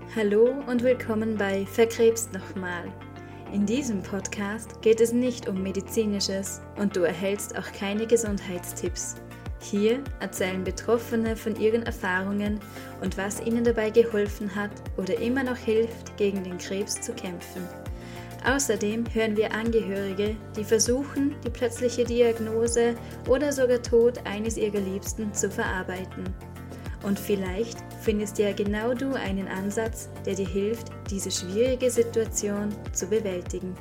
Hallo und willkommen bei Verkrebst nochmal. In diesem Podcast geht es nicht um Medizinisches und du erhältst auch keine Gesundheitstipps. Hier erzählen Betroffene von ihren Erfahrungen und was ihnen dabei geholfen hat oder immer noch hilft, gegen den Krebs zu kämpfen. Außerdem hören wir Angehörige, die versuchen, die plötzliche Diagnose oder sogar Tod eines ihrer Liebsten zu verarbeiten. Und vielleicht findest ja genau du einen Ansatz, der dir hilft, diese schwierige Situation zu bewältigen.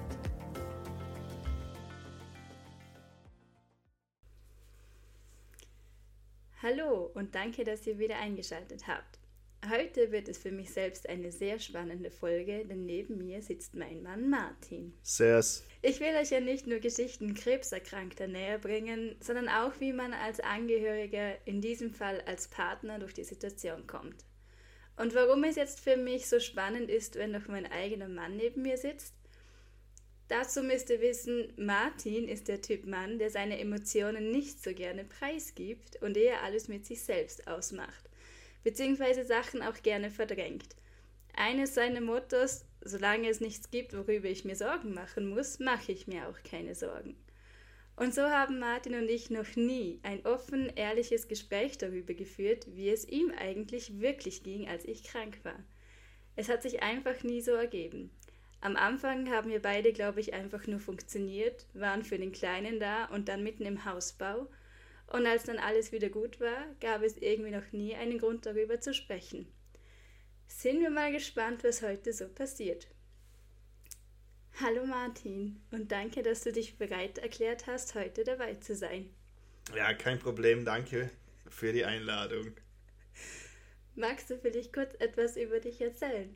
Hallo und danke, dass ihr wieder eingeschaltet habt. Heute wird es für mich selbst eine sehr spannende Folge, denn neben mir sitzt mein Mann Martin. Servus. Ich will euch ja nicht nur Geschichten Krebserkrankter näher bringen, sondern auch, wie man als Angehöriger, in diesem Fall als Partner, durch die Situation kommt. Und warum es jetzt für mich so spannend ist, wenn noch mein eigener Mann neben mir sitzt? Dazu müsst ihr wissen, Martin ist der Typ Mann, der seine Emotionen nicht so gerne preisgibt und eher alles mit sich selbst ausmacht, beziehungsweise Sachen auch gerne verdrängt. Eines seiner Mottos: solange es nichts gibt, worüber ich mir Sorgen machen muss, mache ich mir auch keine Sorgen. Und so haben Martin und ich noch nie ein offen, ehrliches Gespräch darüber geführt, wie es ihm eigentlich wirklich ging, als ich krank war. Es hat sich einfach nie so ergeben. Am Anfang haben wir beide, glaube ich, einfach nur funktioniert, waren für den Kleinen da und dann mitten im Hausbau. Und als dann alles wieder gut war, gab es irgendwie noch nie einen Grund, darüber zu sprechen. Sind wir mal gespannt, was heute so passiert. Hallo Martin und danke, dass du dich bereit erklärt hast, heute dabei zu sein. Ja, kein Problem, danke für die Einladung. Magst du vielleicht kurz etwas über dich erzählen?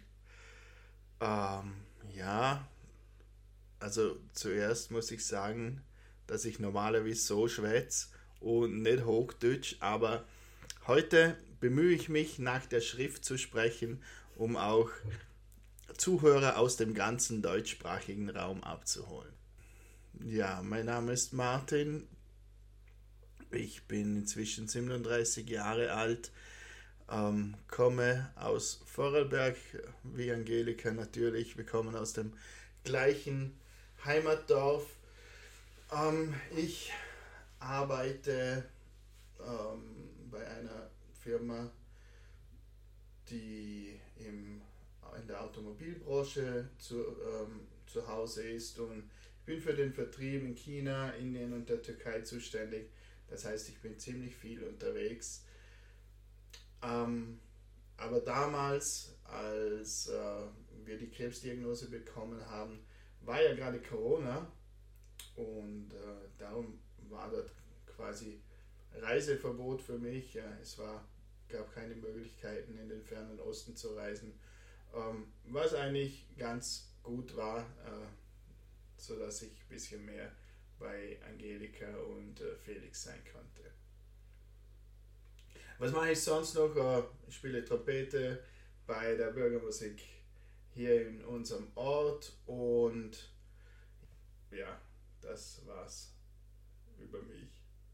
Ja, also zuerst muss ich sagen, dass ich normalerweise so schwätze und nicht Hochdeutsch, aber heute bemühe ich mich, nach der Schrift zu sprechen, um auch Zuhörer aus dem ganzen deutschsprachigen Raum abzuholen. Ja, mein Name ist Martin, ich bin inzwischen 37 Jahre alt, komme aus Vorarlberg, wie Angelika natürlich, wir kommen aus dem gleichen Heimatdorf. Ich arbeite bei einer Firma, die in der Automobilbranche zu Hause ist, und ich bin für den Vertrieb in China, Indien und der Türkei zuständig. Das heißt, ich bin ziemlich viel unterwegs. Aber damals, als wir die Krebsdiagnose bekommen haben, war ja gerade Corona, und darum war dort quasi Reiseverbot für mich. Gab keine Möglichkeiten, in den fernen Osten zu reisen, was eigentlich ganz gut war, sodass ich ein bisschen mehr bei Angelika und Felix sein konnte. Was mache ich sonst noch? Ich spiele Trompete bei der Bürgermusik hier in unserem Ort, und ja, das war's über mich.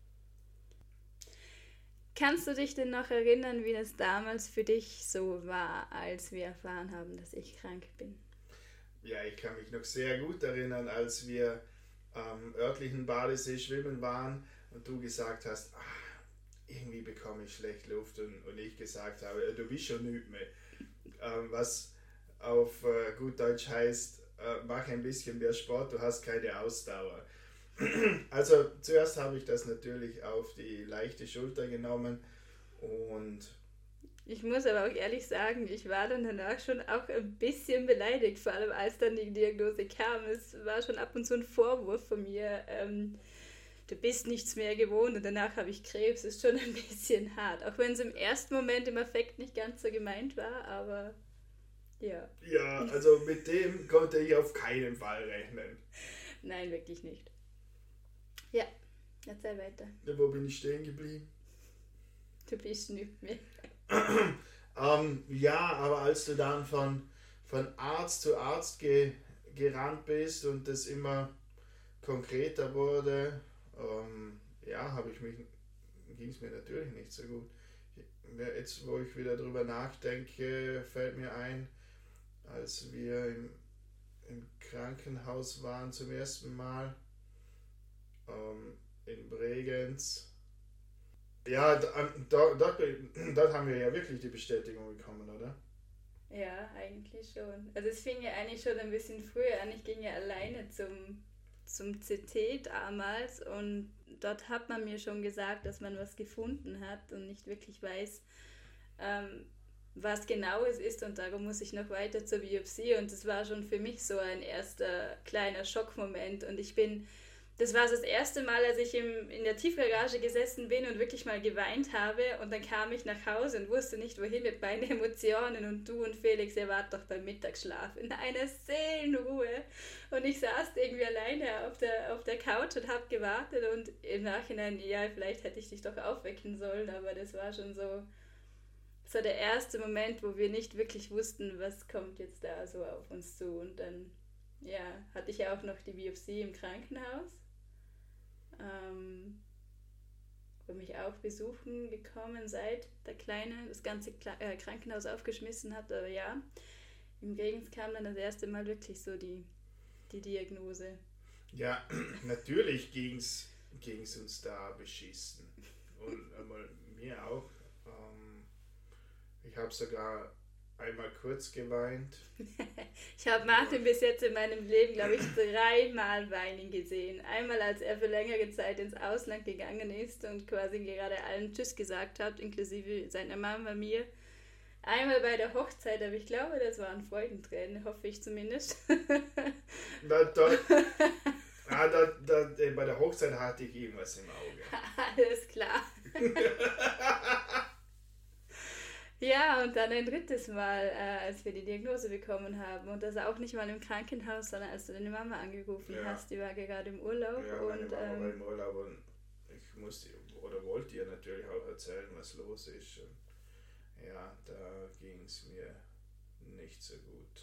Kannst du dich denn noch erinnern, wie das damals für dich so war, als wir erfahren haben, dass ich krank bin? Ja, ich kann mich noch sehr gut erinnern, als wir am örtlichen Badesee schwimmen waren und du gesagt hast, irgendwie bekomme ich schlecht Luft, und ich gesagt habe, du bist schon nicht mehr. Was auf gut Deutsch heißt, mach ein bisschen mehr Sport, du hast keine Ausdauer. Also zuerst habe ich das natürlich auf die leichte Schulter genommen, und ich muss aber auch ehrlich sagen, ich war dann danach schon auch ein bisschen beleidigt, vor allem als dann die Diagnose kam. Es war schon ab und zu ein Vorwurf von mir, du bist nichts mehr gewohnt und danach habe ich Krebs. Ist schon ein bisschen hart, auch wenn es im ersten Moment im Affekt nicht ganz so gemeint war, aber ja. Ja, also mit dem konnte ich auf keinen Fall rechnen. Nein, wirklich nicht. Ja, erzähl weiter. Wo bin ich stehen geblieben? Du bist nicht mehr. Ja, aber als du dann von Arzt zu Arzt gerannt bist und das immer konkreter wurde, ging es mir natürlich nicht so gut. Jetzt, wo ich wieder drüber nachdenke, fällt mir ein, als wir im Krankenhaus waren zum ersten Mal in Bregenz. Ja, dort haben wir ja wirklich die Bestätigung bekommen, oder? Ja, eigentlich schon. Also es fing ja eigentlich schon ein bisschen früher an. Ich ging ja alleine zum CT damals und dort hat man mir schon gesagt, dass man was gefunden hat und nicht wirklich weiß, was genau es ist, und darum muss ich noch weiter zur Biopsie, und das war schon für mich so ein erster kleiner Schockmoment, und das war das erste Mal, als ich in der Tiefgarage gesessen bin und wirklich mal geweint habe, und dann kam ich nach Hause und wusste nicht wohin mit meinen Emotionen, und du und Felix, ihr wart doch beim Mittagsschlaf in einer Seelenruhe, und ich saß irgendwie alleine auf der Couch und habe gewartet, und im Nachhinein, ja, vielleicht hätte ich dich doch aufwecken sollen, aber das war schon so der erste Moment, wo wir nicht wirklich wussten, was kommt jetzt da so auf uns zu, und dann, ja, hatte ich auch noch die Biopsie im Krankenhaus. Wo mich auch besuchen gekommen, seit der Kleine das ganze Krankenhaus aufgeschmissen hat. Aber ja, im Bregenz kam dann das erste Mal wirklich so die Diagnose. Ja, natürlich ging's uns da beschissen. Und mir auch. Ich habe sogar einmal kurz geweint. Ich habe Martin bis jetzt in meinem Leben, glaube ich, 3-mal weinen gesehen. Einmal, als er für längere Zeit ins Ausland gegangen ist und quasi gerade allen Tschüss gesagt hat, inklusive seiner Mama, mir. Einmal bei der Hochzeit, aber ich glaube, das waren Freudentränen, hoffe ich zumindest. Bei der Hochzeit hatte ich irgendwas im Auge. Alles klar. Ja, und dann ein drittes Mal, als wir die Diagnose bekommen haben. Und das auch nicht mal im Krankenhaus, sondern als du deine Mama angerufen hast. Die war gerade im Urlaub. Ja, meine Mama war im Urlaub, und ich wollte ihr natürlich auch erzählen, was los ist. Und ja, da ging es mir nicht so gut.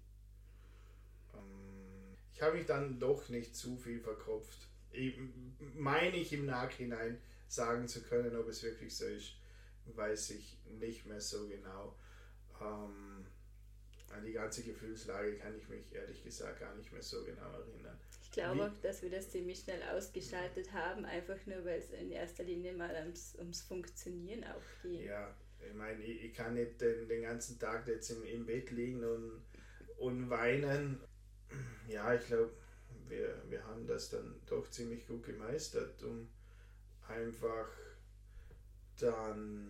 Ich habe mich dann doch nicht zu viel verkopft. Meine ich im Nachhinein sagen zu können, ob es wirklich so ist, weiß ich nicht mehr so genau. An die ganze Gefühlslage kann ich mich ehrlich gesagt gar nicht mehr so genau erinnern. Ich glaube auch, dass wir das ziemlich schnell ausgeschaltet haben, einfach nur, weil es in erster Linie mal ums Funktionieren auch geht. Ja, ich meine, ich kann nicht den ganzen Tag jetzt im Bett liegen und weinen. Ja, ich glaube, wir haben das dann doch ziemlich gut gemeistert, um einfach dann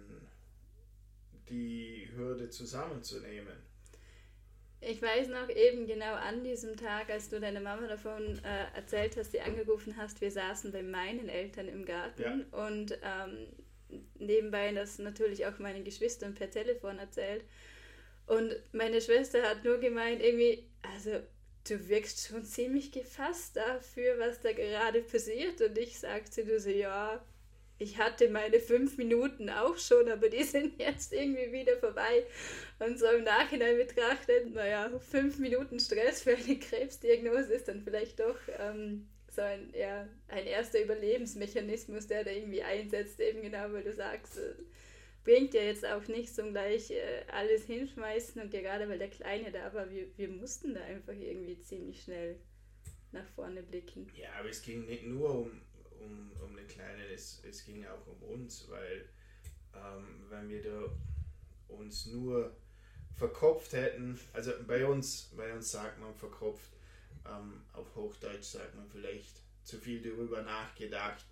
die Hürde zusammenzunehmen. Ich weiß noch eben genau an diesem Tag, als du deiner Mama davon erzählt hast, sie angerufen hast, wir saßen bei meinen Eltern im Garten und nebenbei das natürlich auch meinen Geschwistern per Telefon erzählt. Und meine Schwester hat nur gemeint, irgendwie, also du wirkst schon ziemlich gefasst dafür, was da gerade passiert. Und ich sagte nur so, ja, ich hatte meine 5 Minuten auch schon, aber die sind jetzt irgendwie wieder vorbei. Und so im Nachhinein betrachtet, 5 Minuten Stress für eine Krebsdiagnose ist dann vielleicht doch so ein erster Überlebensmechanismus, der da irgendwie einsetzt, eben genau, weil du sagst, bringt ja jetzt auch nichts, um gleich alles hinschmeißen, und gerade weil der Kleine da war, wir mussten da einfach irgendwie ziemlich schnell nach vorne blicken. Ja, aber es ging nicht nur um den Kleinen, es ging auch um uns, weil wenn wir da uns nur verkopft hätten, also bei uns sagt man verkopft, auf Hochdeutsch sagt man vielleicht zu viel darüber nachgedacht.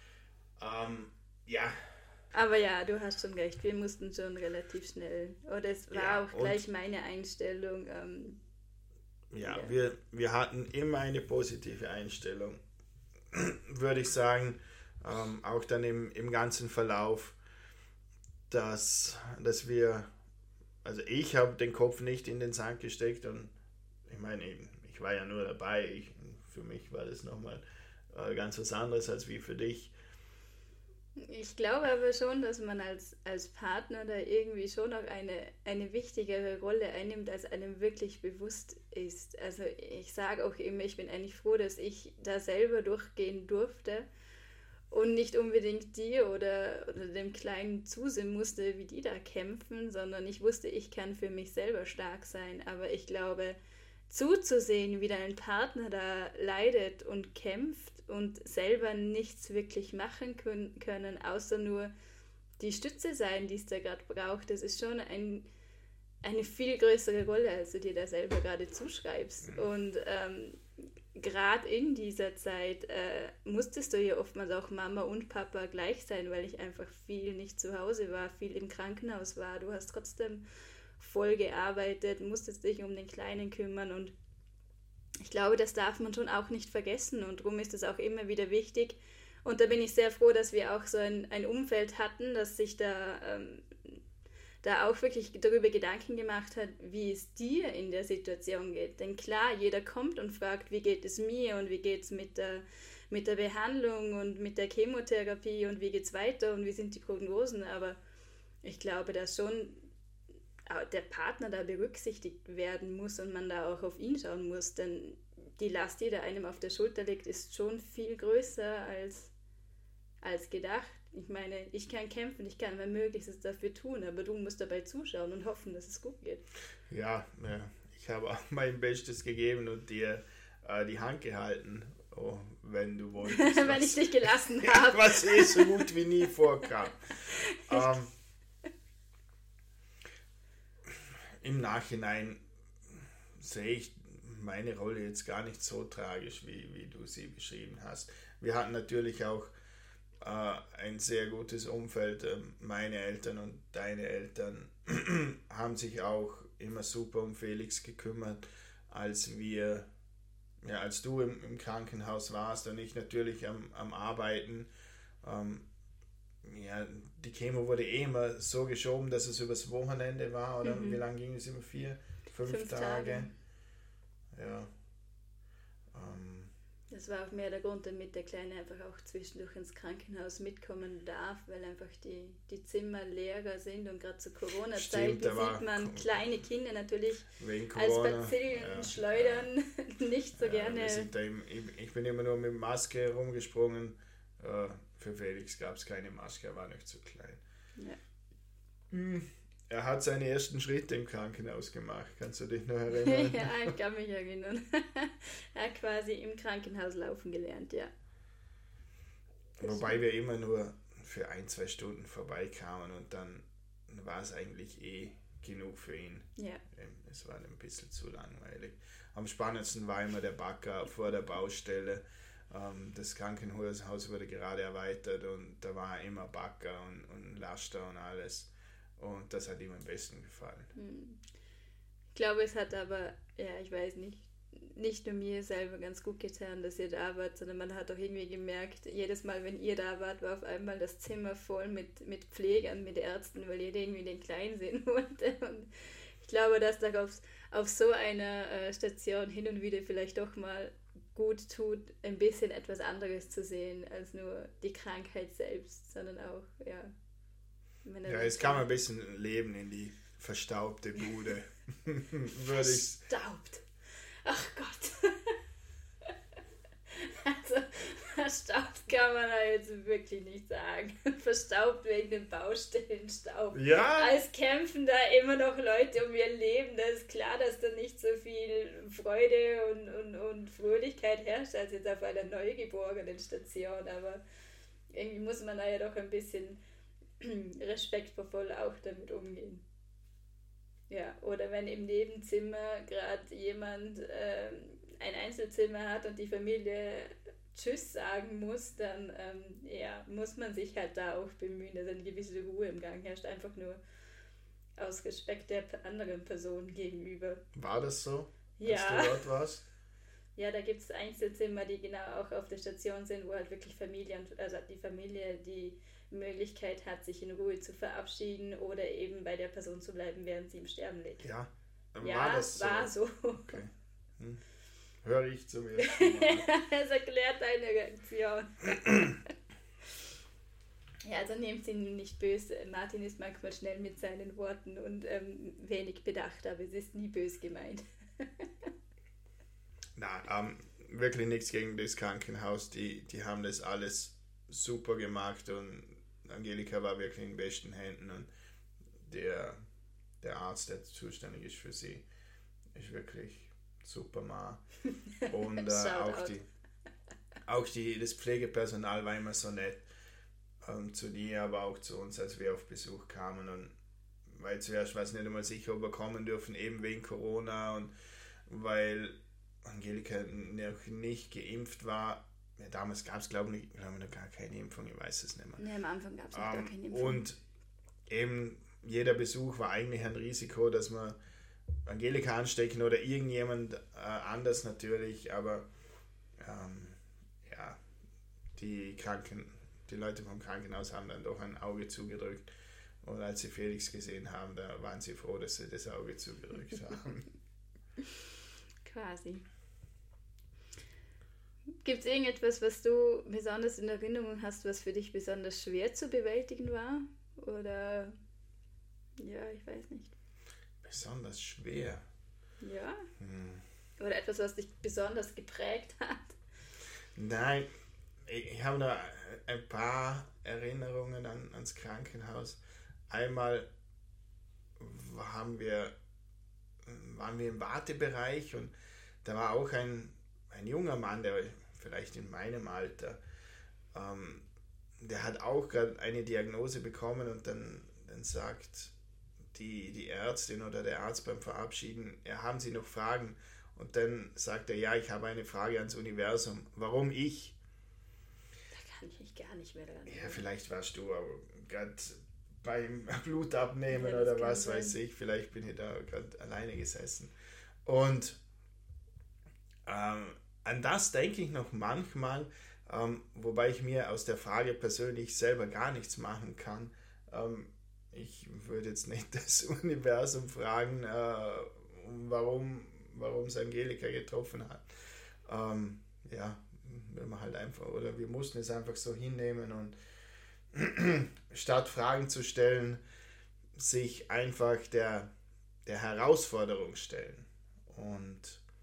Ja. Aber ja, du hast schon recht, wir mussten schon relativ schnell, oder es war auch gleich meine Einstellung. Wir hatten immer eine positive Einstellung, würde ich sagen, auch dann im ganzen Verlauf, dass wir, also ich habe den Kopf nicht in den Sand gesteckt, und ich meine, ich war ja nur dabei, für mich war das nochmal ganz was anderes als wie für dich. Ich glaube aber schon, dass man als Partner da irgendwie schon auch eine wichtigere Rolle einnimmt, als einem wirklich bewusst ist. Also ich sage auch immer, ich bin eigentlich froh, dass ich da selber durchgehen durfte und nicht unbedingt dir oder dem Kleinen zusehen musste, wie die da kämpfen, sondern ich wusste, ich kann für mich selber stark sein. Aber ich glaube, zuzusehen, wie dein Partner da leidet und kämpft und selber nichts wirklich machen können, außer nur die Stütze sein, die es da gerade braucht, das ist schon eine viel größere Rolle, als du dir da selber gerade zuschreibst. Und gerade in dieser Zeit musstest du ja oftmals auch Mama und Papa gleich sein, weil ich einfach viel nicht zu Hause war, viel im Krankenhaus war. Du hast trotzdem voll gearbeitet, musstest dich um den Kleinen kümmern und ich glaube, das darf man schon auch nicht vergessen und darum ist es auch immer wieder wichtig. Und da bin ich sehr froh, dass wir auch so ein Umfeld hatten, das sich da auch wirklich darüber Gedanken gemacht hat, wie es dir in der Situation geht. Denn klar, jeder kommt und fragt, wie geht es mir und wie geht es mit der Behandlung und mit der Chemotherapie und wie geht es weiter und wie sind die Prognosen. Aber ich glaube, dass schon der Partner da berücksichtigt werden muss und man da auch auf ihn schauen muss, denn die Last, die da einem auf der Schulter liegt, ist schon viel größer als gedacht. Ich meine, ich kann kämpfen, ich kann mein Möglichstes dafür tun, aber du musst dabei zuschauen und hoffen, dass es gut geht. Ja, ich habe auch mein Bestes gegeben und dir die Hand gehalten, wenn du wolltest. Wenn ich dich gelassen habe. Was so gut wie nie vorkam. Im Nachhinein sehe ich meine Rolle jetzt gar nicht so tragisch, wie du sie beschrieben hast. Wir hatten natürlich auch ein sehr gutes Umfeld. Meine Eltern und deine Eltern haben sich auch immer super um Felix gekümmert, als du im Krankenhaus warst und ich natürlich am Arbeiten. Die Chemo wurde immer so geschoben, dass es übers Wochenende war, oder wie lange ging es immer? 5 Tage? Ja. Das war auch mehr der Grund, damit der Kleine einfach auch zwischendurch ins Krankenhaus mitkommen darf, weil einfach die Zimmer leerer sind und gerade zur Corona-Zeit sieht man kleine Kinder natürlich als Bazillen schleudern nicht so gerne. Ich bin immer nur mit Maske rumgesprungen. Für Felix gab es keine Maske, er war nicht so klein. Ja. Er hat seine ersten Schritte im Krankenhaus gemacht. Kannst du dich noch erinnern? Ja, ich kann mich erinnern. Er hat quasi im Krankenhaus laufen gelernt, ja. Wobei wir immer nur für 1-2 Stunden vorbeikamen und dann war es eigentlich genug für ihn. Ja. Es war ein bisschen zu langweilig. Am spannendsten war immer der Bagger vor der Baustelle. Das Krankenhaus wurde gerade erweitert und da war immer Bagger und Laster und alles. Und das hat ihm am besten gefallen. Ich glaube, es hat aber, ich weiß nicht nur mir selber ganz gut getan, dass ihr da wart, sondern man hat auch irgendwie gemerkt, jedes Mal, wenn ihr da wart, war auf einmal das Zimmer voll mit Pflegern, mit Ärzten, weil jeder irgendwie den Kleinen sehen wollte. Und ich glaube, dass da auf so einer Station hin und wieder vielleicht doch mal gut tut, ein bisschen etwas anderes zu sehen, als nur die Krankheit selbst, sondern auch, es kam ein bisschen Leben in die verstaubte Bude. Verstaubt. Ach Gott. Also, verstaubt kann man da jetzt wirklich nicht sagen. Verstaubt wegen dem Baustellenstaub. Ja. Als kämpfen da immer noch Leute um ihr Leben. Da ist klar, dass da nicht so viel Freude und Fröhlichkeit herrscht, als jetzt auf einer neugeborenen Station. Aber irgendwie muss man da ja doch ein bisschen respektvoll auch damit umgehen. Ja, oder wenn im Nebenzimmer gerade jemand ein Einzelzimmer hat und die Familie Tschüss sagen muss, dann muss man sich halt da auch bemühen, dass eine gewisse Ruhe im Gang herrscht, einfach nur aus Respekt der anderen Person gegenüber. War das so, ja, als du dort warst? Ja, da gibt es Einzelzimmer, die genau auch auf der Station sind, wo halt wirklich die Familie die Möglichkeit hat, sich in Ruhe zu verabschieden oder eben bei der Person zu bleiben, während sie im Sterben liegt. Ja, das war so. Okay. Höre ich zum ersten Mal. Das erklärt deine Reaktion. Ja, also nehmt ihn nicht böse. Martin ist manchmal schnell mit seinen Worten und wenig bedacht, aber es ist nie böse gemeint. Na, wirklich nichts gegen das Krankenhaus. Die haben das alles super gemacht und Angelika war wirklich in besten Händen und der Arzt, der zuständig ist für sie, ist wirklich super Mann. Und das Pflegepersonal war immer so nett zu dir, aber auch zu uns, als wir auf Besuch kamen. Und weil zuerst war es nicht einmal sicher, ob wir kommen dürfen, eben wegen Corona und weil Angelika noch nicht geimpft war. Ja, damals gab es, glaube ich, noch gar keine Impfung, ich weiß es nicht mehr. Nee, am Anfang gab es noch gar keine Impfung. Und eben jeder Besuch war eigentlich ein Risiko, dass man Angelika anstecken oder irgendjemand anders natürlich, aber ja, die Leute vom Krankenhaus haben dann doch ein Auge zugedrückt und als sie Felix gesehen haben, da waren sie froh, dass sie das Auge zugedrückt haben. Quasi. Gibt es irgendetwas, was du besonders in Erinnerung hast, was für dich besonders schwer zu bewältigen war? Oder, ja, ich weiß nicht. Besonders schwer? Ja. Oder etwas, was dich besonders geprägt hat? Nein, ich habe da ein paar Erinnerungen ans Krankenhaus. Einmal waren wir im Wartebereich und da war auch ein junger Mann, der vielleicht in meinem Alter, der hat auch gerade eine Diagnose bekommen und dann sagt die Ärztin oder der Arzt beim Verabschieden, haben Sie noch Fragen? Und dann sagt er, ja, ich habe eine Frage ans Universum. Warum ich? Da kann ich mich gar nicht mehr dran. Ja, vielleicht warst du aber gerade beim Blutabnehmen oder was weiß ich. Vielleicht bin ich da gerade alleine gesessen. Und an das denke ich noch manchmal, wobei ich mir aus der Frage persönlich selber gar nichts machen kann. Ich würde jetzt nicht das Universum fragen, warum es Angelika getroffen hat. Ja, wenn man halt einfach, oder wir mussten es einfach so hinnehmen und statt Fragen zu stellen, sich einfach der Herausforderung stellen und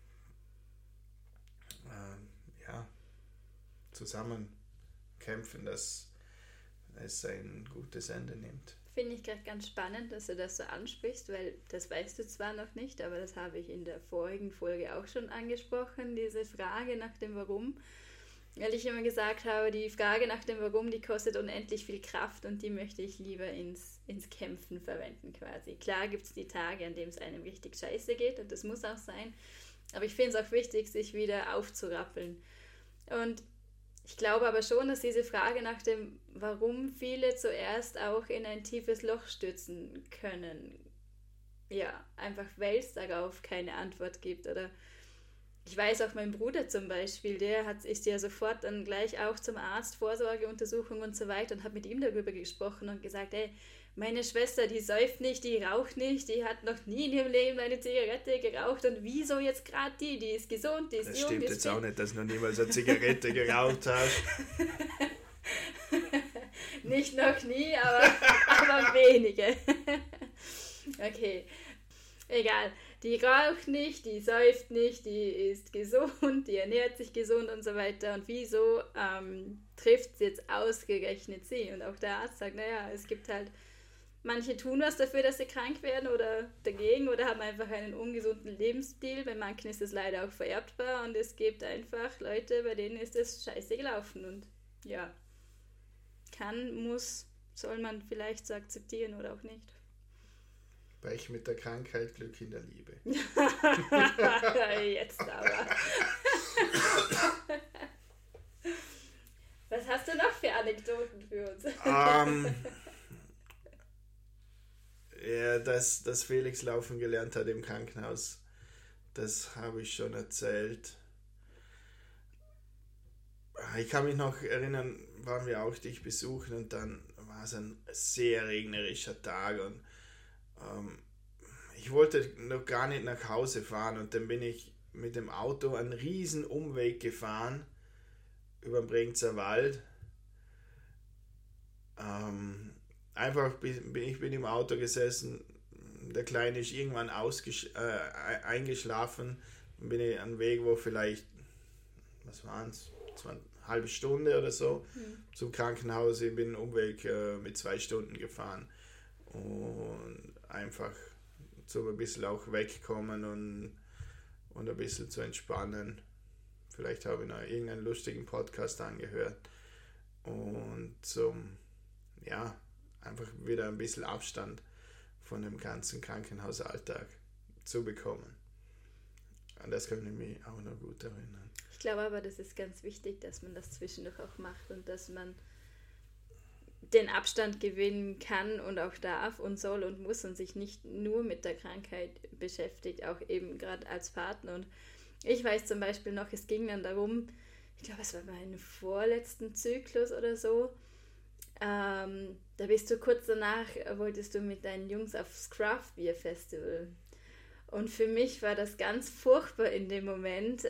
zusammen kämpfen, dass es ein gutes Ende nimmt. Finde ich gerade ganz spannend, dass du das so ansprichst, weil das weißt du zwar noch nicht, aber das habe ich in der vorigen Folge auch schon angesprochen, diese Frage nach dem Warum. Weil ich immer gesagt habe, die Frage nach dem Warum, die kostet unendlich viel Kraft und die möchte ich lieber ins Kämpfen verwenden quasi. Klar gibt es die Tage, an denen es einem richtig scheiße geht und das muss auch sein, aber ich finde es auch wichtig, sich wieder aufzurappeln. Und ich glaube aber schon, dass diese Frage nach dem Warum viele zuerst auch in ein tiefes Loch stürzen können. Ja, einfach weil es darauf keine Antwort gibt. Oder ich weiß auch, mein Bruder zum Beispiel, ist ja sofort dann gleich auch zum Arzt, Vorsorgeuntersuchung und so weiter und hat mit ihm darüber gesprochen und gesagt, ey, meine Schwester, die säuft nicht, die raucht nicht, die hat noch nie in ihrem Leben eine Zigarette geraucht und wieso jetzt gerade die ist gesund, die ist das jung. Das stimmt jetzt auch nicht, dass du noch niemals eine Zigarette geraucht hast. Nicht noch nie, aber wenige. Okay, egal. Die raucht nicht, die säuft nicht, die ist gesund, die ernährt sich gesund und so weiter. Und wieso trifft es jetzt ausgerechnet sie? Und auch der Arzt sagt, naja, es gibt halt, manche tun was dafür, dass sie krank werden oder dagegen oder haben einfach einen ungesunden Lebensstil. Bei manchen ist es leider auch vererbbar und es gibt einfach Leute, bei denen ist es scheiße gelaufen. Und ja, soll man vielleicht so akzeptieren oder auch nicht. Pech mit der Krankheit, Glück in der Liebe. Jetzt aber. Was hast du noch für Anekdoten für uns? Ja, dass Felix laufen gelernt hat im Krankenhaus, das habe ich schon erzählt. Ich kann mich noch erinnern, waren wir auch dich besuchen und dann war es ein sehr regnerischer Tag und ich wollte noch gar nicht nach Hause fahren und dann bin ich mit dem Auto einen riesen Umweg gefahren über den Bregenzer Wald. Einfach ich bin im Auto gesessen, der Kleine ist irgendwann eingeschlafen und bin ich an einen Weg, wo vielleicht, was waren es, halbe Stunde oder so zum Krankenhaus. Ich bin einen Umweg mit 2 Stunden gefahren. Und einfach so ein bisschen auch wegkommen und ein bisschen zu entspannen. Vielleicht habe ich noch irgendeinen lustigen Podcast angehört. Und einfach wieder ein bisschen Abstand von dem ganzen Krankenhausalltag zu bekommen. An das kann ich mich auch noch gut erinnern. Ich glaube aber, das ist ganz wichtig, dass man das zwischendurch auch macht und dass man den Abstand gewinnen kann und auch darf und soll und muss und sich nicht nur mit der Krankheit beschäftigt, auch eben gerade als Partner. Und ich weiß zum Beispiel noch, es ging dann darum, ich glaube, es war mein vorletzten Zyklus oder so, da bist du kurz danach, wolltest du mit deinen Jungs aufs Craft Beer Festival. Und für mich war das ganz furchtbar in dem Moment,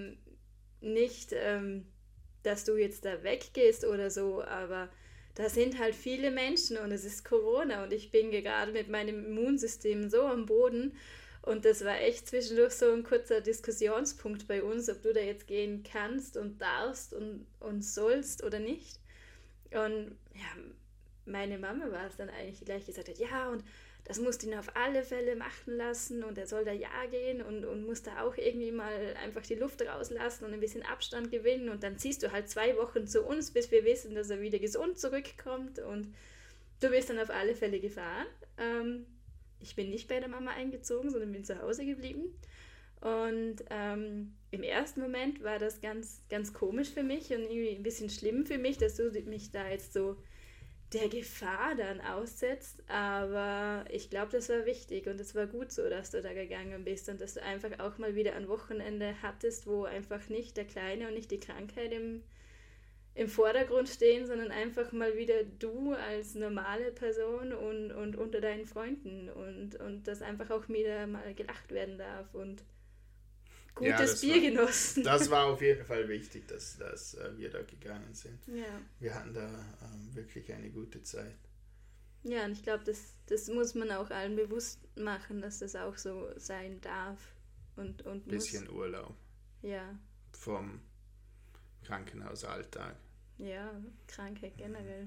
nicht, dass du jetzt da weggehst oder so, aber da sind halt viele Menschen und es ist Corona und ich bin gerade mit meinem Immunsystem so am Boden und das war echt zwischendurch so ein kurzer Diskussionspunkt bei uns, ob du da jetzt gehen kannst und darfst und sollst oder nicht. Und ja, meine Mama war es dann eigentlich, die gleich gesagt hat, ja, und das musst du ihn auf alle Fälle machen lassen und er soll da ja gehen und muss da auch irgendwie mal einfach die Luft rauslassen und ein bisschen Abstand gewinnen und dann ziehst du halt 2 Wochen zu uns, bis wir wissen, dass er wieder gesund zurückkommt und du bist dann auf alle Fälle gefahren. Ich bin nicht bei der Mama eingezogen, sondern bin zu Hause geblieben und im ersten Moment war das ganz, ganz komisch für mich und irgendwie ein bisschen schlimm für mich, dass du mich da jetzt so der Gefahr dann aussetzt, aber ich glaube, das war wichtig und es war gut so, dass du da gegangen bist und dass du einfach auch mal wieder ein Wochenende hattest, wo einfach nicht der Kleine und nicht die Krankheit im Vordergrund stehen, sondern einfach mal wieder du als normale Person und unter deinen Freunden und dass einfach auch wieder mal gelacht werden darf und gutes Bier genossen. Das war auf jeden Fall wichtig, dass wir da gegangen sind. Ja. Wir hatten da wirklich eine gute Zeit. Ja, und ich glaube, das muss man auch allen bewusst machen, dass das auch so sein darf und bisschen muss. Urlaub. Ja. Vom Krankenhausalltag. Ja, Krankheit generell.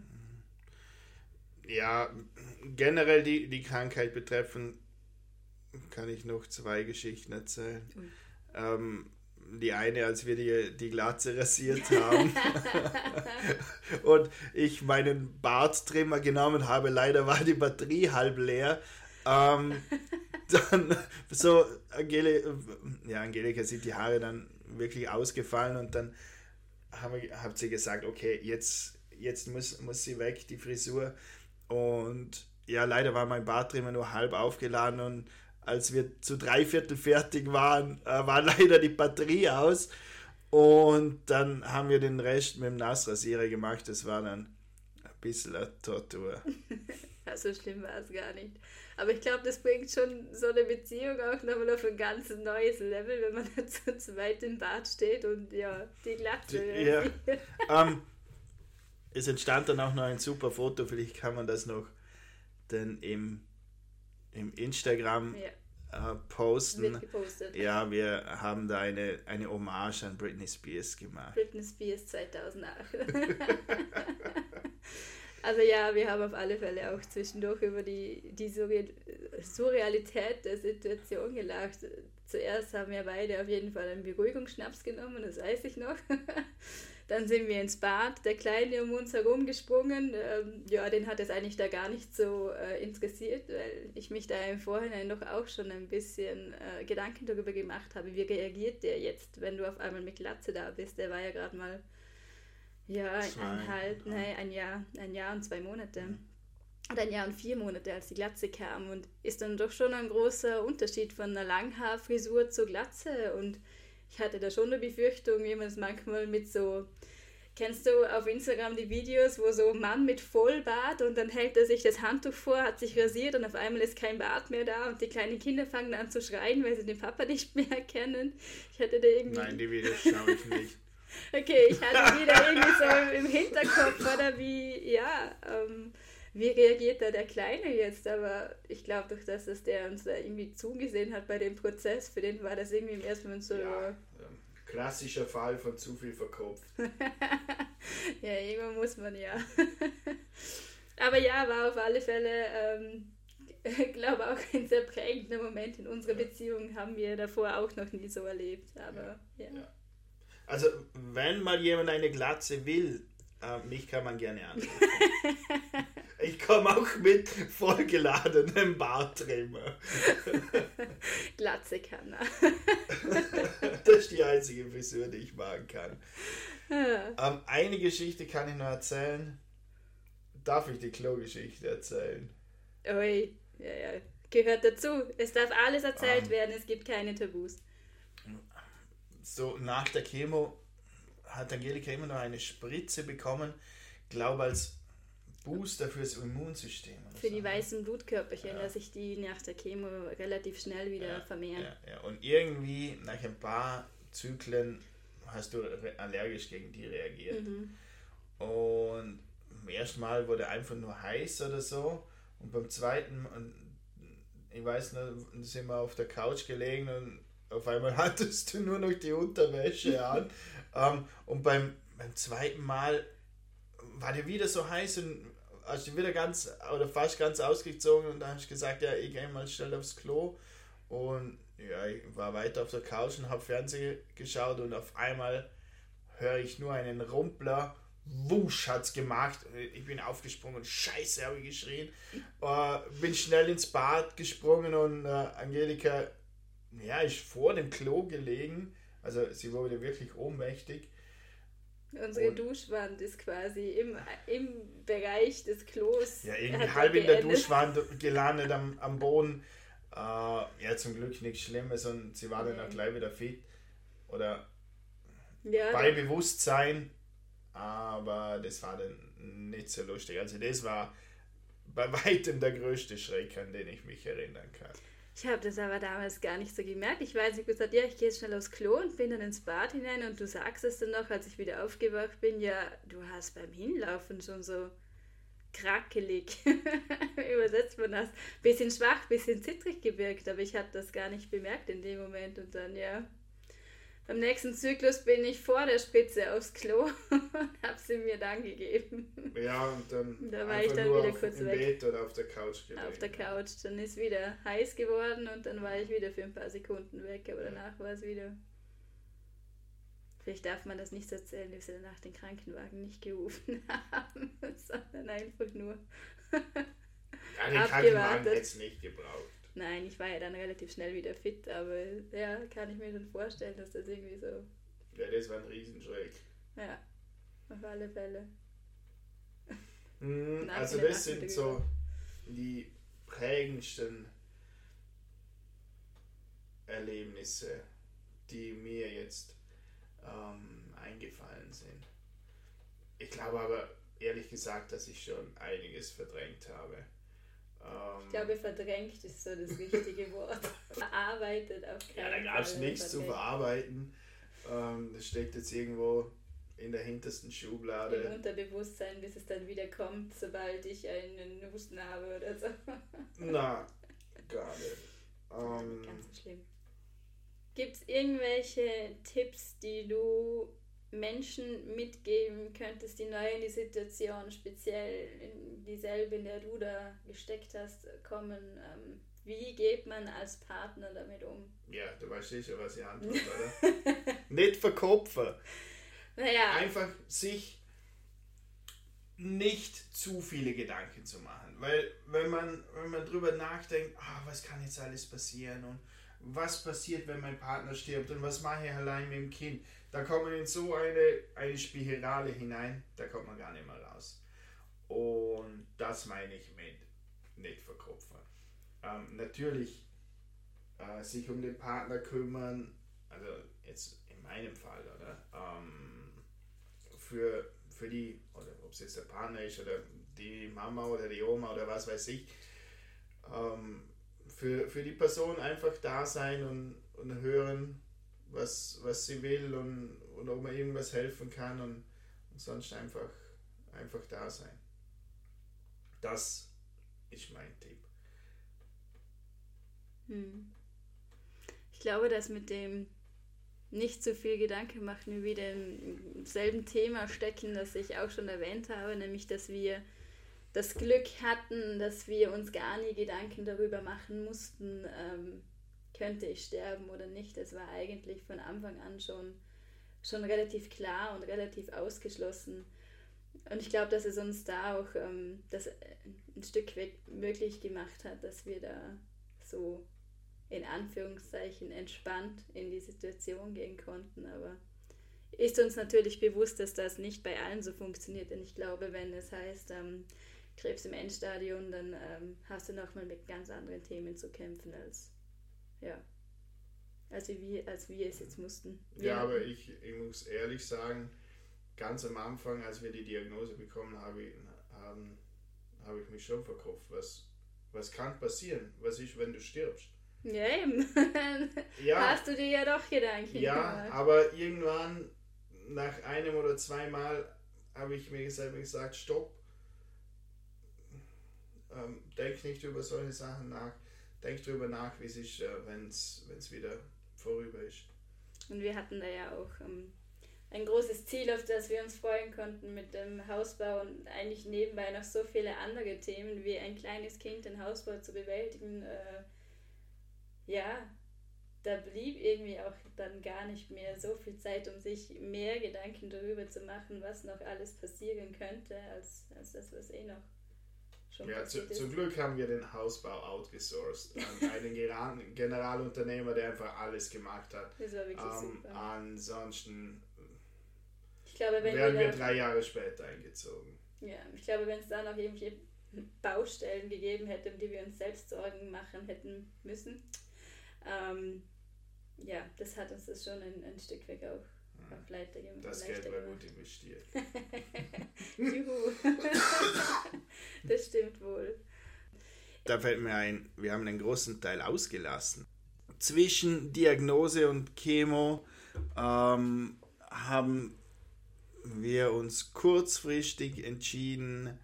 Ja, generell die Krankheit betreffend kann ich noch 2 Geschichten erzählen. Die eine, als wir die Glatze rasiert haben und ich meinen Barttrimmer genommen habe, leider war die Batterie halb leer. Dann so, Angelika sieht die Haare dann wirklich ausgefallen und dann hat sie gesagt, okay, jetzt muss sie weg, die Frisur. Und ja, leider war mein Barttrimmer nur halb aufgeladen und als wir zu 3/4 fertig waren, war leider die Batterie aus und dann haben wir den Rest mit dem Nassrasierer gemacht. Das war dann ein bisschen eine Tortur. Ja, so schlimm war es gar nicht. Aber ich glaube, das bringt schon so eine Beziehung auch nochmal auf ein ganz neues Level, wenn man dann zu zweit im Bad steht und ja, die Glatze. Es entstand dann auch noch ein super Foto, vielleicht kann man das noch denn im Instagram posten. Wird gepostet. Ja, wir haben da eine Hommage an Britney Spears gemacht. Britney Spears 2008. Also ja, wir haben auf alle Fälle auch zwischendurch über die Surrealität der Situation gelacht. Zuerst haben wir beide auf jeden Fall einen Beruhigungsschnaps genommen, das weiß ich noch. Dann sind wir ins Bad, der Kleine um uns herum gesprungen. Den hat es eigentlich da gar nicht so interessiert, weil ich mich da im Vorhinein doch auch schon ein bisschen Gedanken darüber gemacht habe, wie reagiert der jetzt, wenn du auf einmal mit Glatze da bist. Der war ja gerade mal ein Jahr und 2 Monate. Oder 1 Jahr und 4 Monate, als die Glatze kam. Und ist dann doch schon ein großer Unterschied von einer Langhaarfrisur zur Glatze. Und ich hatte da schon eine Befürchtung, wie man es manchmal mit so, kennst du auf Instagram die Videos, wo so ein Mann mit Vollbart und dann hält er sich das Handtuch vor, hat sich rasiert und auf einmal ist kein Bart mehr da und die kleinen Kinder fangen an zu schreien, weil sie den Papa nicht mehr erkennen. Ich hatte da irgendwie... Nein, die Videos schaue ich nicht. Okay, ich hatte wieder irgendwie so im Hinterkopf, oder wie reagiert da der Kleine jetzt? Aber ich glaube doch, dass der uns da irgendwie zugesehen hat bei dem Prozess. Für den war das irgendwie im ersten Moment so... Ja, Klassischer Fall von zu viel verkopft. Ja, irgendwann muss man ja. Aber ja, war auf alle Fälle, glaube auch ein sehr prägender Moment in unserer Beziehung, haben wir davor auch noch nie so erlebt. Aber ja. Also, wenn mal jemand eine Glatze will, mich kann man gerne anrufen. Ich komme auch mit vollgeladenem Barttrimmer. Glatze kann er. Das ist die einzige Frisur, die ich machen kann. Eine Geschichte kann ich noch erzählen. Darf ich die Klo-Geschichte erzählen? Ui, ja. Gehört dazu. Es darf alles erzählt werden, es gibt keine Tabus. So nach der Chemo hat Angelika immer noch eine Spritze bekommen, glaube als Booster fürs Immunsystem. Für die weißen Blutkörperchen, dass sich die nach der Chemo relativ schnell wieder vermehren. Ja. Und irgendwie nach ein paar Zyklen hast du allergisch gegen die reagiert. Und beim ersten Mal wurde einfach nur heiß oder so. Und beim zweiten, ich weiß noch, sind wir auf der Couch gelegen und auf einmal hattest du nur noch die Unterwäsche an. Und beim zweiten Mal war der wieder so heiß und hast du wieder ganz oder fast ganz ausgezogen und dann hast du gesagt, ja, ich gehe mal schnell aufs Klo. Und ja, ich war weiter auf der Couch und habe Fernsehen geschaut und auf einmal höre ich nur einen Rumpler. Wusch hat's gemacht. Ich bin aufgesprungen und Scheiße, habe ich geschrien. Bin schnell ins Bad gesprungen und Angelika ist vor dem Klo gelegen. Also sie wurde wirklich ohnmächtig. Unsere Duschwand ist quasi im Bereich des Klos. Ja, irgendwie halb in der Duschwand gelandet am Boden. Zum Glück nichts Schlimmes und sie war dann auch gleich wieder fit. Oder bei Bewusstsein. Aber das war dann nicht so lustig. Also das war bei weitem der größte Schreck, an den ich mich erinnern kann. Ich habe das aber damals gar nicht so gemerkt. Ich weiß, ich gesagt, ich gehe jetzt schnell aufs Klo und bin dann ins Bad hinein und du sagst es dann noch, als ich wieder aufgewacht bin, ja, du hast beim Hinlaufen schon so krackelig, übersetzt man das, bisschen schwach, bisschen zittrig gewirkt, aber ich habe das gar nicht bemerkt in dem Moment und dann, beim nächsten Zyklus bin ich vor der Spritze aufs Klo und habe sie mir dann gegeben. Ja, und dann da war ich dann wieder kurz im weg. Bett oder auf der Couch gelegen. Auf der Couch. Dann ist wieder heiß geworden und dann war ich wieder für ein paar Sekunden weg, aber danach war es wieder. Vielleicht darf man das nicht so erzählen, dass wir danach den Krankenwagen nicht gerufen haben, sondern einfach nur den Krankenwagen hätte es nicht gebraucht. Nein, ich war ja dann relativ schnell wieder fit, aber kann ich mir schon vorstellen, dass das irgendwie so... Ja, das war ein Riesenschreck. Ja, auf alle Fälle. Also das sind so die prägendsten Erlebnisse, die mir jetzt eingefallen sind. Ich glaube aber ehrlich gesagt, dass ich schon einiges verdrängt habe. Ich glaube, verdrängt ist so das richtige Wort. Verarbeitet auf keinen Fall. Ja, da gab es nichts zu verarbeiten. Das steckt jetzt irgendwo in der hintersten Schublade. Im Unterbewusstsein, bis es dann wieder kommt, sobald ich einen Husten habe oder so. Na, gar nicht. Ganz so schlimm. Gibt es irgendwelche Tipps, die du Menschen mitgeben könntest, die neu in die Situation, speziell in dieselbe, in der du da gesteckt hast, kommen? Wie geht man als Partner damit um? Ja, du weißt sicher, was ich antworte, oder? Nicht verkopfen. Naja. Einfach sich nicht zu viele Gedanken zu machen. Weil wenn man drüber nachdenkt, was kann jetzt alles passieren und was passiert, wenn mein Partner stirbt und was mache ich allein mit dem Kind, da kommt man in so eine Spirale hinein, da kommt man gar nicht mehr raus. Und das meine ich mit nicht verkopfen. Natürlich sich um den Partner kümmern, also jetzt in meinem Fall, oder? Für die, oder ob es jetzt der Partner ist oder die Mama oder die Oma oder was weiß ich, für die Person einfach da sein und hören, was sie will und ob man irgendwas helfen kann und sonst einfach da sein. Das ist mein Tipp. Ich glaube, dass mit nicht so viel Gedanken machen, wie wieder im selben Thema stecken, das ich auch schon erwähnt habe, nämlich, dass wir das Glück hatten, dass wir uns gar nie Gedanken darüber machen mussten, könnte ich sterben oder nicht. Es war eigentlich von Anfang an schon relativ klar und relativ ausgeschlossen. Und ich glaube, dass es uns da auch das ein Stück weit möglich gemacht hat, dass wir da so in Anführungszeichen entspannt in die Situation gehen konnten. Aber ist uns natürlich bewusst, dass das nicht bei allen so funktioniert. Denn ich glaube, wenn es heißt, Krebs im Endstadium, dann hast du nochmal mit ganz anderen Themen zu kämpfen, als wir es jetzt mussten. Ja, aber ich muss ehrlich sagen, ganz am Anfang, als wir die Diagnose bekommen haben, habe ich mich schon verkauft. Was kann passieren? Was ist, wenn du stirbst? Ja, eben. Ja. Hast du dir ja doch Gedanken gemacht. Aber irgendwann, nach einem oder zweimal, habe ich mir selber gesagt, stopp. Denk nicht über solche Sachen nach. Denk darüber nach, wie es ist, wenn es wieder vorüber ist. Und wir hatten da ja auch ein großes Ziel, auf das wir uns freuen konnten mit dem Hausbau und eigentlich nebenbei noch so viele andere Themen, wie ein kleines Kind den Hausbau zu bewältigen. Da blieb irgendwie auch dann gar nicht mehr so viel Zeit, um sich mehr Gedanken darüber zu machen, was noch alles passieren könnte, als das, was noch schon passiert ist. Zum Glück haben wir den Hausbau outgesourced an einen Generalunternehmer, der einfach alles gemacht hat. Das war wirklich super. Ansonsten wären wir 3 Jahre später eingezogen. Ja, ich glaube, wenn es da noch irgendwelche Baustellen gegeben hätte, um die wir uns selbst Sorgen machen hätten müssen, das hat uns das schon ein Stück weg auch leichter gemacht. Das Geld war gut investiert. Juhu. Das stimmt wohl. Da fällt mir ein, wir haben einen großen Teil ausgelassen. Zwischen Diagnose und Chemo haben wir uns kurzfristig entschieden,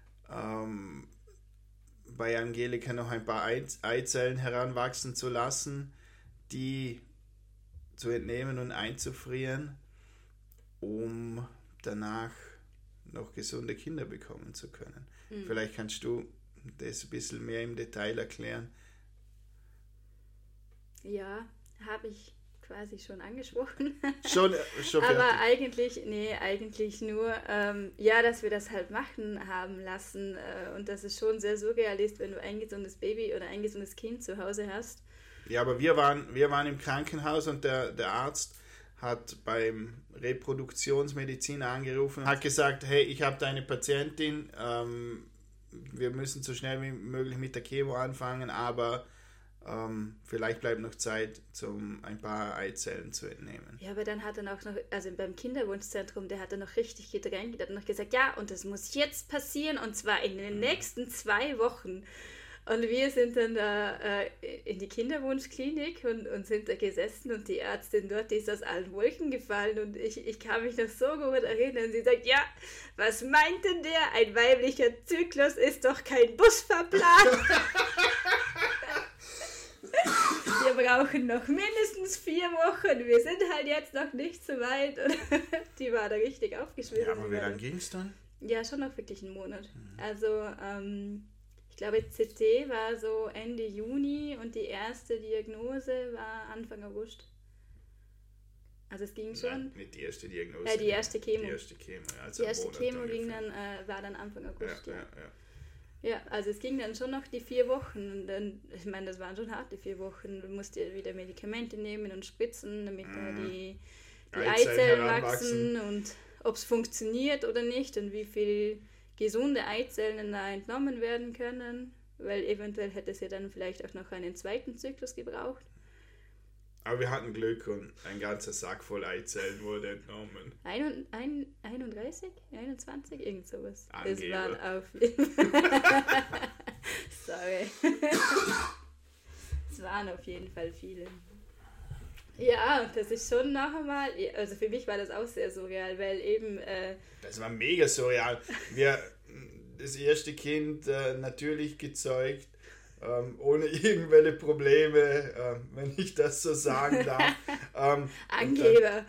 bei Angelika noch ein paar Eizellen heranwachsen zu lassen, die zu entnehmen und einzufrieren, um danach noch gesunde Kinder bekommen zu können. Vielleicht kannst du das ein bisschen mehr im Detail erklären. Ja, habe ich quasi schon angesprochen. Schon aber eigentlich nur, dass wir das halt machen haben lassen und dass es schon sehr surreal ist, wenn du ein gesundes Baby oder ein gesundes Kind zu Hause hast. Ja, aber wir waren im Krankenhaus und der Arzt hat beim Reproduktionsmediziner angerufen, hat gesagt, hey, ich habe da eine Patientin, wir müssen so schnell wie möglich mit der Chemo anfangen, aber vielleicht bleibt noch Zeit, um ein paar Eizellen zu entnehmen. Ja, aber dann hat er auch noch, also beim Kinderwunschzentrum, der hat er noch richtig gedrängt, der hat noch gesagt, ja, und das muss jetzt passieren und zwar in den nächsten 2 Wochen. Und wir sind dann da in die Kinderwunschklinik und sind da gesessen und die Ärztin dort, die ist aus allen Wolken gefallen und ich kann mich noch so gut erinnern. Sie sagt, ja, was meint denn der? Ein weiblicher Zyklus ist doch kein Busfahrplan. Wir brauchen noch mindestens 4 Wochen. Wir sind halt jetzt noch nicht so weit. Die war da richtig aufgeschmissen. Ja, aber wie lange ging es dann? Ja, schon noch wirklich einen Monat. Also, ich glaube, CT war so Ende Juni und die erste Diagnose war Anfang August. Also es ging schon. Nein, nicht die erste Diagnose. Die erste Chemo. Die erste Chemo, also die erste Chemo ging dann, war dann Anfang August. Ja, also es ging dann schon noch die 4 Wochen. Und dann, ich meine, das waren schon harte 4 Wochen. Du musst dir wieder Medikamente nehmen und spritzen, damit die Eizellen wachsen und ob es funktioniert oder nicht und wie viel gesunde Eizellen da entnommen werden können, weil eventuell hätte es ja dann vielleicht auch noch einen zweiten Zyklus gebraucht. Aber wir hatten Glück und ein ganzer Sack voll Eizellen wurde entnommen. 31? 21? Irgend sowas. Angeber. Das waren auf jeden Fall. Sorry. Es waren auf jeden Fall viele. Ja, das ist schon noch einmal, also für mich war das auch sehr surreal, weil eben... das war mega surreal. Das erste Kind natürlich gezeugt, ohne irgendwelche Probleme, wenn ich das so sagen darf. Angeber.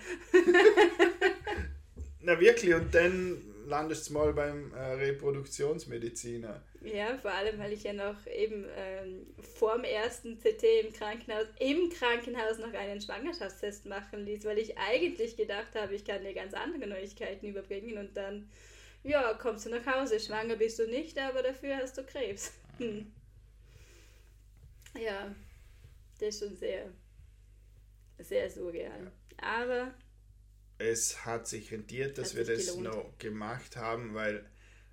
Na wirklich, und dann landest du mal beim Reproduktionsmediziner. Ja, vor allem, weil ich ja noch eben vorm ersten CT im Krankenhaus noch einen Schwangerschaftstest machen ließ, weil ich eigentlich gedacht habe, ich kann dir ganz andere Neuigkeiten überbringen und dann, ja, kommst du nach Hause, schwanger bist du nicht, aber dafür hast du Krebs. Ja, das ist schon sehr, sehr surreal. Aber es hat sich rentiert, dass wir das noch gemacht haben, weil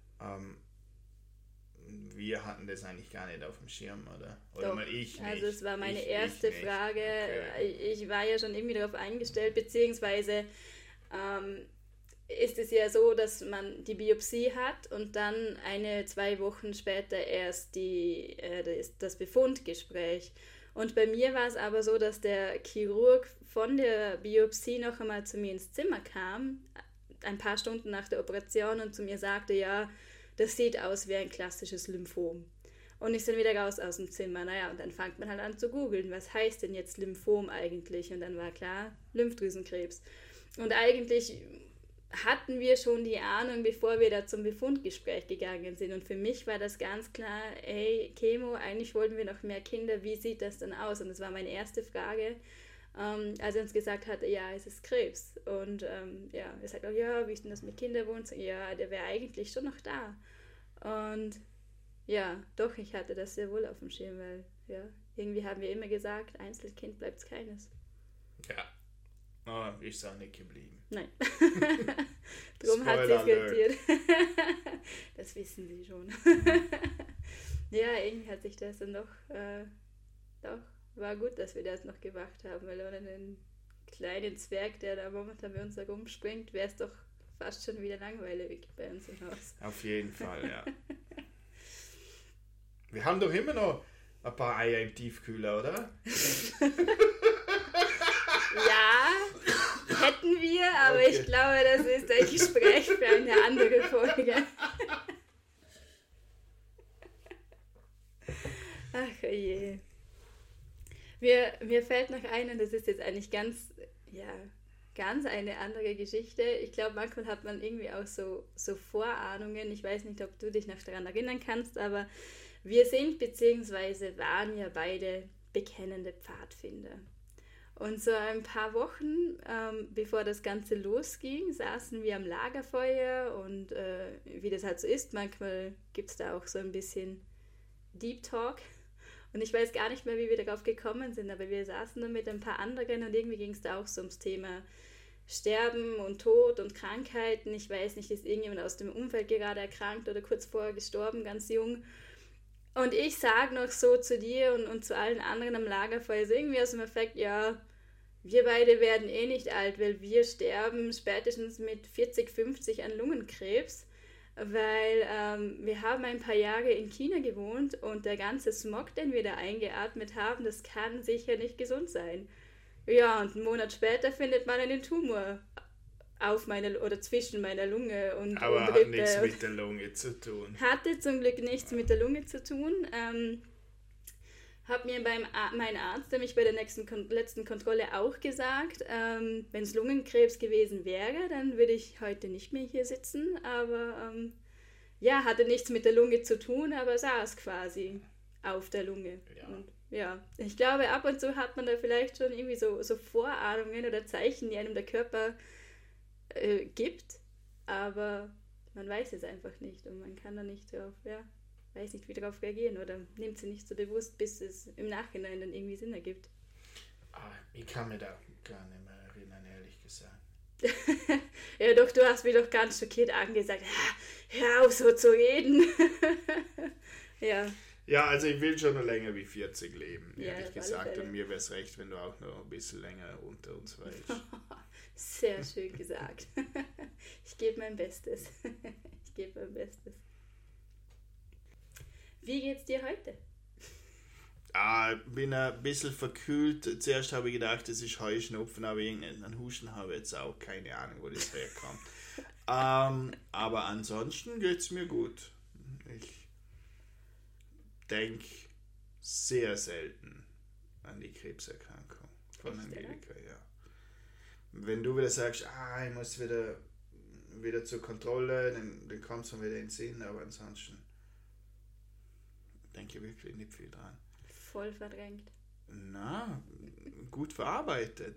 wir hatten das eigentlich gar nicht auf dem Schirm, oder? Oder doch, mal ich nicht. Also es war meine erste Frage. Okay. Ich war ja schon irgendwie darauf eingestellt, beziehungsweise ist es ja so, dass man die Biopsie hat und dann 1-2 Wochen später erst das Befundgespräch. Und bei mir war es aber so, dass der Chirurg von der Biopsie noch einmal zu mir ins Zimmer kam, ein paar Stunden nach der Operation, und zu mir sagte, ja, das sieht aus wie ein klassisches Lymphom. Und ich bin wieder raus aus dem Zimmer. Naja, und dann fängt man halt an zu googeln, was heißt denn jetzt Lymphom eigentlich? Und dann war klar, Lymphdrüsenkrebs. Und eigentlich hatten wir schon die Ahnung, bevor wir da zum Befundgespräch gegangen sind. Und für mich war das ganz klar, hey, Chemo, eigentlich wollten wir noch mehr Kinder, wie sieht das dann aus? Und das war meine erste Frage, als er uns gesagt hat, ja, es ist Krebs. Und ja, er sagt auch, ja, wie ist denn das mit Kinderwunsch? Ja, der wäre eigentlich schon noch da. Und ja, doch, ich hatte das sehr wohl auf dem Schirm, weil ja, irgendwie haben wir immer gesagt, Einzelkind bleibt es keines. Ja, ist auch nicht geblieben. Nein. Drum hat sie es rentiert. Das wissen sie schon. Ja, irgendwie hat sich das dann doch war gut, dass wir das noch gemacht haben, weil ohne den kleinen Zwerg, der da momentan bei uns herumspringt, wäre es doch fast schon wieder langweilig bei uns im Haus. Auf jeden Fall, ja. Wir haben doch immer noch ein paar Eier im Tiefkühler, oder? Ja, hätten wir, aber okay. Ich glaube, das ist ein Gespräch für eine andere Folge. Ach je. Mir fällt noch ein, und das ist jetzt eigentlich ganz eine andere Geschichte. Ich glaube, manchmal hat man irgendwie auch so Vorahnungen. Ich weiß nicht, ob du dich noch daran erinnern kannst, aber wir sind bzw. waren ja beide bekennende Pfadfinder. Und so ein paar Wochen, bevor das Ganze losging, saßen wir am Lagerfeuer und wie das halt so ist, manchmal gibt es da auch so ein bisschen Deep Talk. Und ich weiß gar nicht mehr, wie wir darauf gekommen sind, aber wir saßen dann mit ein paar anderen und irgendwie ging es da auch so ums Thema Sterben und Tod und Krankheiten. Ich weiß nicht, ist irgendjemand aus dem Umfeld gerade erkrankt oder kurz vorher gestorben, ganz jung. Und ich sage noch so zu dir und zu allen anderen am Lagerfeuer, so irgendwie aus dem Effekt, ja, wir beide werden eh nicht alt, weil wir sterben spätestens mit 40, 50 an Lungenkrebs. Weil wir haben ein paar Jahre in China gewohnt und der ganze Smog, den wir da eingeatmet haben, das kann sicher nicht gesund sein. Ja, und einen Monat später findet man einen Tumor auf oder zwischen meiner Lunge und Aber und hat Rippe. nichts mit der Lunge zu tun. Hatte zum Glück nichts mit der Lunge zu tun. Hat mir mein Arzt, der mich bei der letzten Kontrolle auch gesagt, wenn es Lungenkrebs gewesen wäre, dann würde ich heute nicht mehr hier sitzen, aber ja, hatte nichts mit der Lunge zu tun, aber saß quasi auf der Lunge. Ja. Und ja, ich glaube, ab und zu hat man da vielleicht schon irgendwie so Vorahnungen oder Zeichen, die einem der Körper gibt, aber man weiß es einfach nicht und man kann da nicht drauf, weiß nicht, wie darauf reagieren oder nimmt sie nicht so bewusst, bis es im Nachhinein dann irgendwie Sinn ergibt. Ich kann mir da gar nicht mehr erinnern, ehrlich gesagt. Ja, doch, du hast mich doch ganz schockiert angesagt, hör auf so zu reden. Ja. Ja, also ich will schon noch länger wie 40 leben, ehrlich ja, gesagt. Und mir wäre es recht, wenn du auch noch ein bisschen länger unter uns weißt. Sehr schön gesagt. Ich gebe mein Bestes. Wie geht's dir heute? Bin ein bisschen verkühlt. Zuerst habe ich gedacht, es ist Heuschnupfen, aber irgendeinen Husten habe ich jetzt auch keine Ahnung, wo das herkommt. Aber ansonsten geht es mir gut. Ich denke, sehr selten an die Krebserkrankung von Echt, Angelika, ja. Wenn du wieder sagst, ich muss wieder zur Kontrolle, dann kommt es mir wieder in den Sinn, aber ansonsten denke ich wirklich nicht viel dran. Voll verdrängt. Na, gut verarbeitet.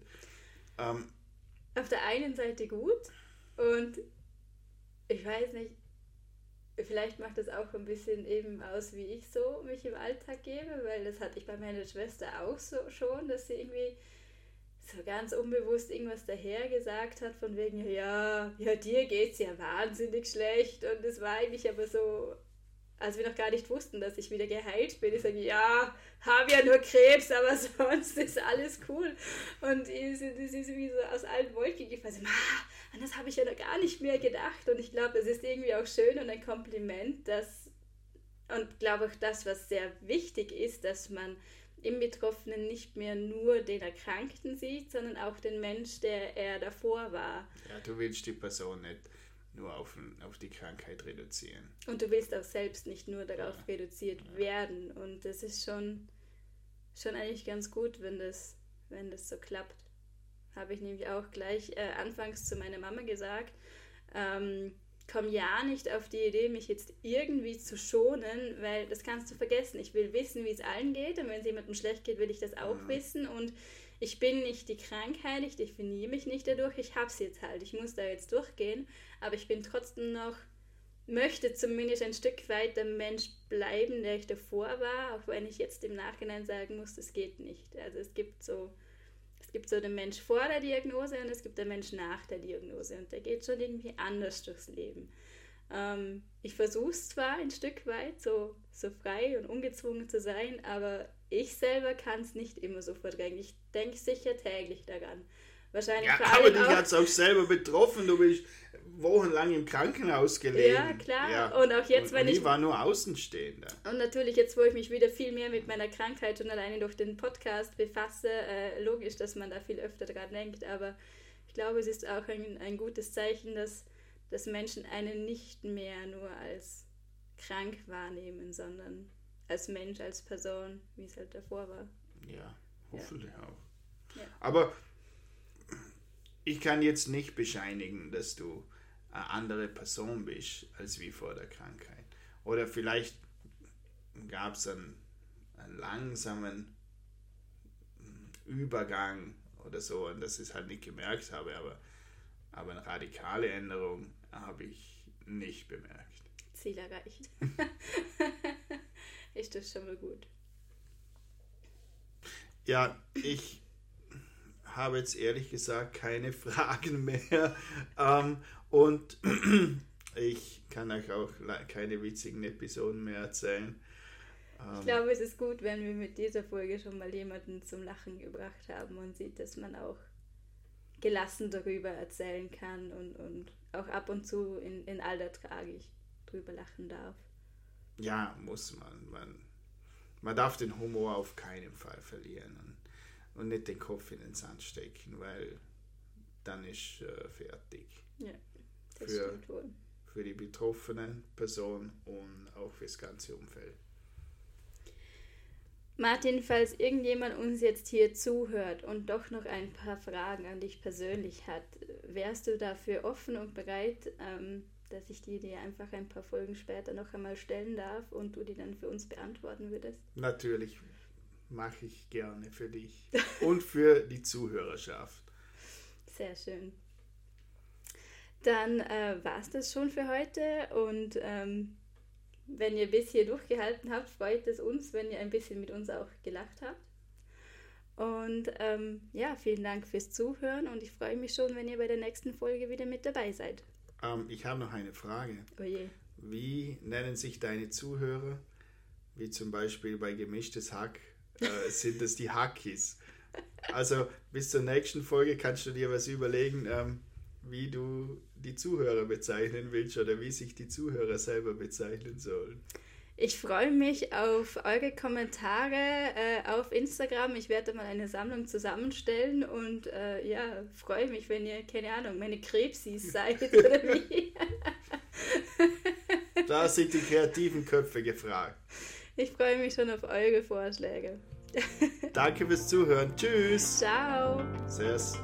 Auf der einen Seite gut und ich weiß nicht, vielleicht macht das auch ein bisschen eben aus, wie ich so mich im Alltag gebe, weil das hatte ich bei meiner Schwester auch so schon, dass sie irgendwie so ganz unbewusst irgendwas daher gesagt hat, von wegen, ja, dir geht's ja wahnsinnig schlecht. Und es war eigentlich aber so, als wir noch gar nicht wussten, dass ich wieder geheilt bin. Ich sage, ja, habe ja nur Krebs, aber sonst ist alles cool. Und sie ist wie so aus allen Wolken gefallen. An das habe ich ja noch gar nicht mehr gedacht. Und ich glaube, es ist irgendwie auch schön und ein Kompliment, und glaube auch das, was sehr wichtig ist, dass man im Betroffenen nicht mehr nur den Erkrankten sieht, sondern auch den Mensch, der er davor war. Ja, du willst die Person nicht nur auf die Krankheit reduzieren. Und du willst auch selbst nicht nur darauf reduziert werden. Und das ist schon eigentlich ganz gut, wenn das so klappt. Habe ich nämlich auch gleich anfangs zu meiner Mama gesagt, komm ja nicht auf die Idee, mich jetzt irgendwie zu schonen, weil das kannst du vergessen. Ich will wissen, wie es allen geht, und wenn es jemandem schlecht geht, will ich das auch wissen, und ich bin nicht die Krankheit, ich definiere mich nicht dadurch, ich hab's jetzt halt, ich muss da jetzt durchgehen, aber ich bin trotzdem noch, möchte zumindest ein Stück weit der Mensch bleiben, der ich davor war, auch wenn ich jetzt im Nachhinein sagen muss, das geht nicht. Also es gibt so den Mensch vor der Diagnose und es gibt den Mensch nach der Diagnose, und der geht schon irgendwie anders durchs Leben. Ich versuche es zwar ein Stück weit, so frei und ungezwungen zu sein, aber ich selber kann es nicht immer so verdrängen. Ich denke sicher täglich daran. Wahrscheinlich ja, aber dich hat es auch selber betroffen. Du bist wochenlang im Krankenhaus gelegen. Ja, klar. Ja. Und auch jetzt, wenn ich war nur Außenstehender. Und natürlich jetzt, wo ich mich wieder viel mehr mit meiner Krankheit und alleine durch den Podcast befasse, logisch, dass man da viel öfter dran denkt. Aber ich glaube, es ist auch ein gutes Zeichen, dass Menschen einen nicht mehr nur als krank wahrnehmen, sondern als Mensch, als Person, wie es halt davor war. Ja, hoffentlich auch. Ja. Aber ich kann jetzt nicht bescheinigen, dass du eine andere Person bist, als wie vor der Krankheit. Oder vielleicht gab es einen langsamen Übergang oder so, und dass ich es halt nicht gemerkt habe, aber eine radikale Änderung habe ich nicht bemerkt. Ziel erreicht. Ist das schon mal gut. Ja, ich habe jetzt ehrlich gesagt keine Fragen mehr, und ich kann euch auch keine witzigen Episoden mehr erzählen. Ich glaube, es ist gut, wenn wir mit dieser Folge schon mal jemanden zum Lachen gebracht haben und sieht, dass man auch gelassen darüber erzählen kann und auch ab und zu in all der Tragik drüber lachen darf. Ja, muss man. Man darf den Humor auf keinen Fall verlieren und nicht den Kopf in den Sand stecken, weil dann ist fertig. Ja, das stimmt wohl. Für die betroffene Person und auch für das ganze Umfeld. Martin, falls irgendjemand uns jetzt hier zuhört und doch noch ein paar Fragen an dich persönlich hat, wärst du dafür offen und bereit, dass ich die dir einfach ein paar Folgen später noch einmal stellen darf und du die dann für uns beantworten würdest? Natürlich, mache ich gerne für dich und für die Zuhörerschaft. Sehr schön. Dann war es das schon für heute, und wenn ihr bis hier durchgehalten habt, freut es uns, wenn ihr ein bisschen mit uns auch gelacht habt. Und vielen Dank fürs Zuhören, und ich freue mich schon, wenn ihr bei der nächsten Folge wieder mit dabei seid. Ich habe noch eine Frage. Oh je. Wie nennen sich deine Zuhörer? Wie zum Beispiel bei Gemischtes Hack sind das die Hackis. Also bis zur nächsten Folge kannst du dir was überlegen, wie du die Zuhörer bezeichnen willst oder wie sich die Zuhörer selber bezeichnen sollen. Ich freue mich auf eure Kommentare auf Instagram. Ich werde mal eine Sammlung zusammenstellen und freue mich, wenn ihr, keine Ahnung, meine Krebsis seid oder wie. Da sind die kreativen Köpfe gefragt. Ich freue mich schon auf eure Vorschläge. Danke fürs Zuhören. Tschüss. Ciao. Servus.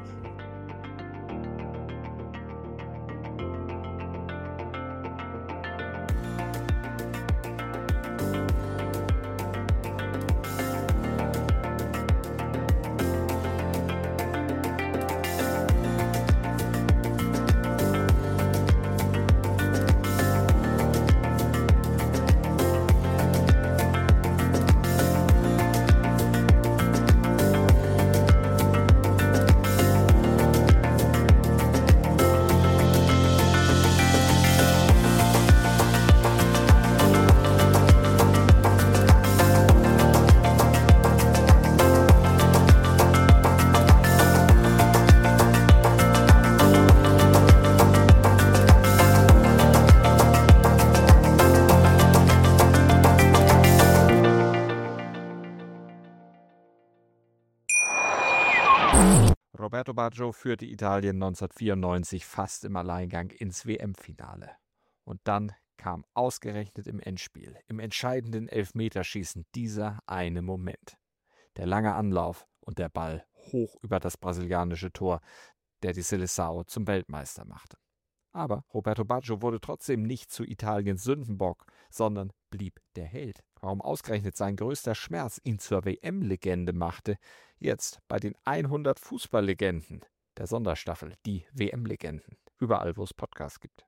Roberto Baggio führte Italien 1994 fast im Alleingang ins WM-Finale. Und dann kam ausgerechnet im Endspiel, im entscheidenden Elfmeterschießen, dieser eine Moment. Der lange Anlauf und der Ball hoch über das brasilianische Tor, der die Seleção zum Weltmeister machte. Aber Roberto Baggio wurde trotzdem nicht zu Italiens Sündenbock, sondern blieb der Held. Warum ausgerechnet sein größter Schmerz ihn zur WM-Legende machte, jetzt bei den 100 Fußballlegenden der Sonderstaffel, die WM-Legenden, überall wo es Podcasts gibt.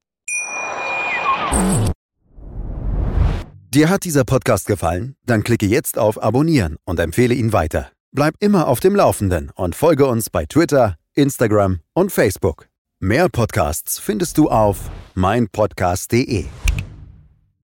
Dir hat dieser Podcast gefallen? Dann klicke jetzt auf Abonnieren und empfehle ihn weiter. Bleib immer auf dem Laufenden und folge uns bei Twitter, Instagram und Facebook. Mehr Podcasts findest du auf meinpodcast.de.